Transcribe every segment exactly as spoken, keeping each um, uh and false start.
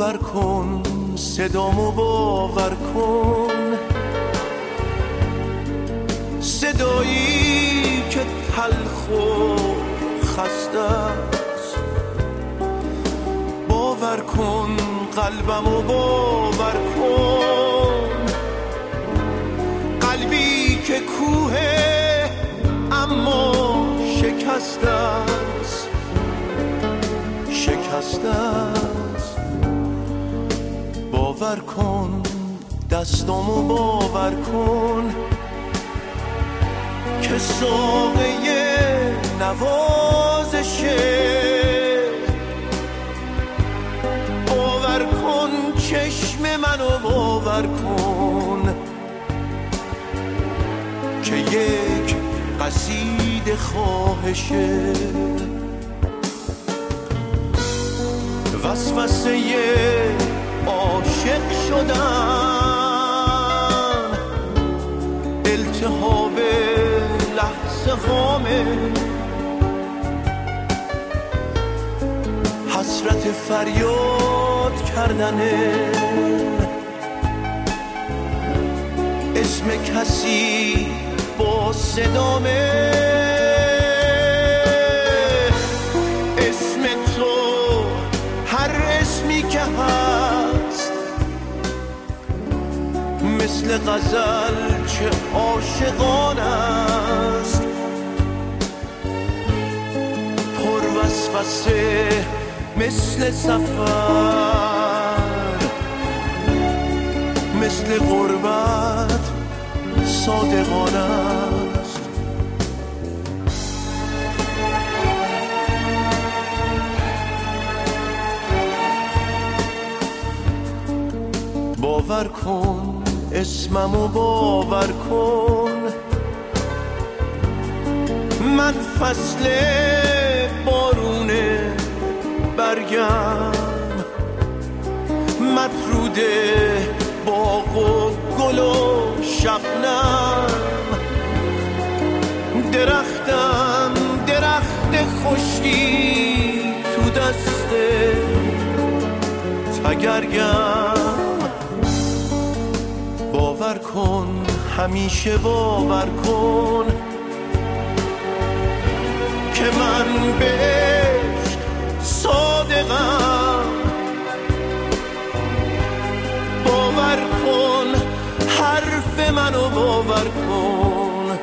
باور کن، صدامو باور کن، صدایی که تلخ و خسته است. باور کن قلبمو باور کن، قلبی که کوه اما شکسته است، شکسته است. باور کن دستامو باور کن که ساقه نوازشه. باور کن چشم منو باور کن که یک قصیده خواهشه. وسوسه عاشق شدن، التهاب لحظه غامه، حسرت فریاد کردنه، اسم کسی با صدامه، اسم تو هر اسمی که هست، مثل غزل چه عاشقانه است. پر وسوسه مثل سفر، مثل غربت صادقانه است. باور کن اسممو باور کن، من فصل بارون برگم، مطرود باغ و گل و شبنم، درختم درخت خشکی تو دست تگرگم. باور کن همیشه باور کن که من به عشق صادقم. باور کن حرف منو باور کن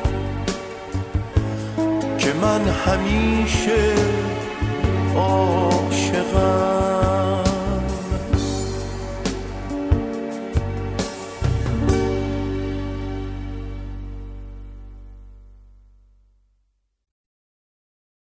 که من همیشه عاشقم.